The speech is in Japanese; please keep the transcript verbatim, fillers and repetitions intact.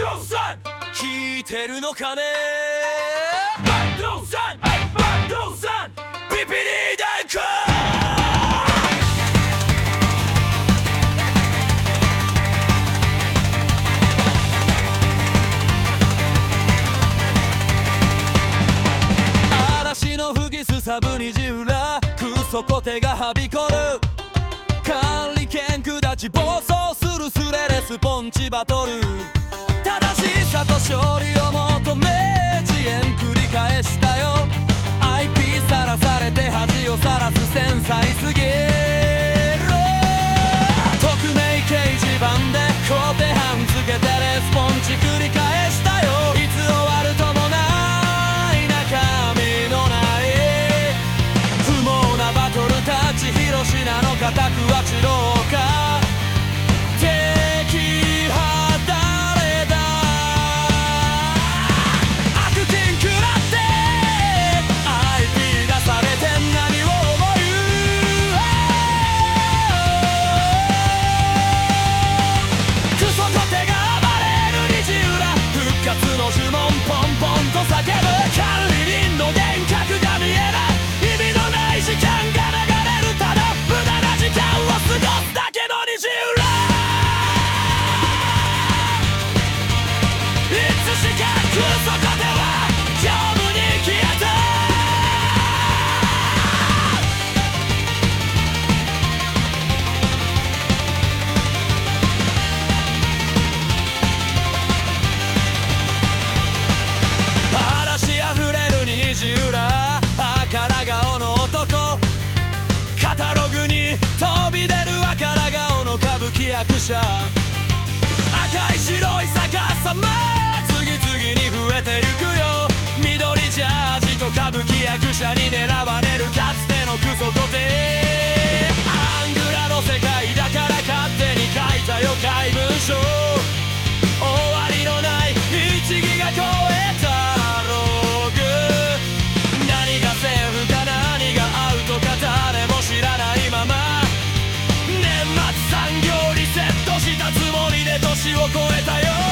聞いてるのかねバンドさんバンドさんビビリ大工嵐の吹きすさぶ虹裏クソコテがはびこる管理権下ち暴走するスレレスポンチバトル正しさと勝利を求め遅延繰り返したよ アイピー さらされて恥をさらす繊細すぎる匿名掲示板でコテハンつけてレスポンチ繰り返したよいつ終わるともない中身のない不毛なバトルたち広しなのかたくは散ろうか敵は誰だ悪天食らって アイピー 出されて何を思うクソコテが暴れる虹裏復活の呪文ポンポンと叫ぶ管理人の幻覚が見えない意味のない時間が流れるただ無駄な時間を過ごすだけの虹裏いつしかクソコテは業務に消えた嵐あふれる虹裏赤ら顔の男カタログに飛び出る赤ら顔の歌舞伎役者赤い白い逆さま次々に増えてゆくよ緑ジャージと歌舞伎役者に狙われるかつてのクソコテアングラの世界だから勝手に書いたよ怪文書終わりのないいちギガ超えたログ何がセーフか何がアウトか誰も知らないまま年末産業リセットしたつもりで年を越えたよ